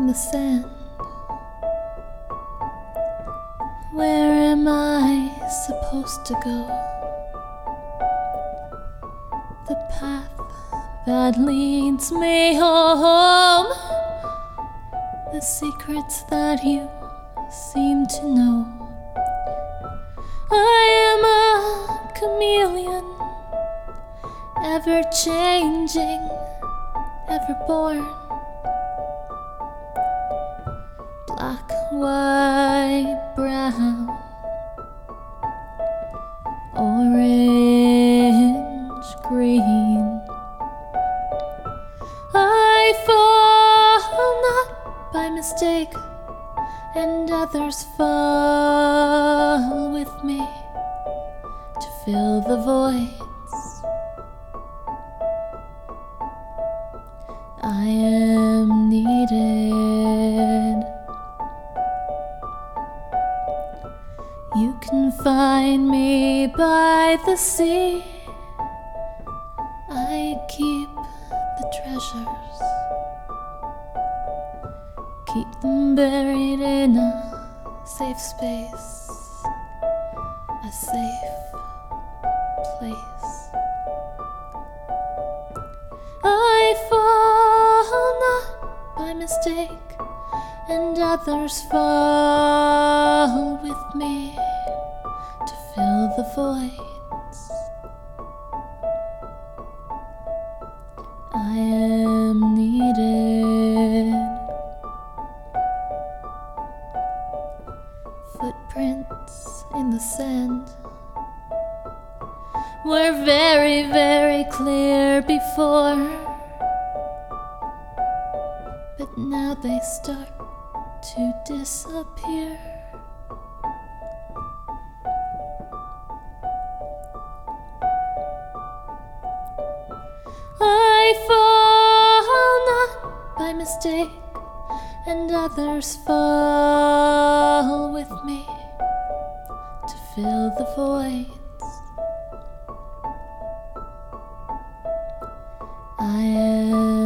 the sand. Where am I supposed to go? The path that leads me home. The secrets that you seem to know. I am a chameleon, ever changing, ever born. Black, white, brown, orange, green. I fall not by mistake, and others fall with me to fill the voids. I am needed. You can find me by the sea. I keep the treasures, keep them buried in a safe space, a safe place. I fall not by mistake, and others fall with me to fill the voids. I am needed. Footprints in the sand were very, very clear before, but now they start to disappear. I fall not by mistake, and others fall with me to fill the voids. I am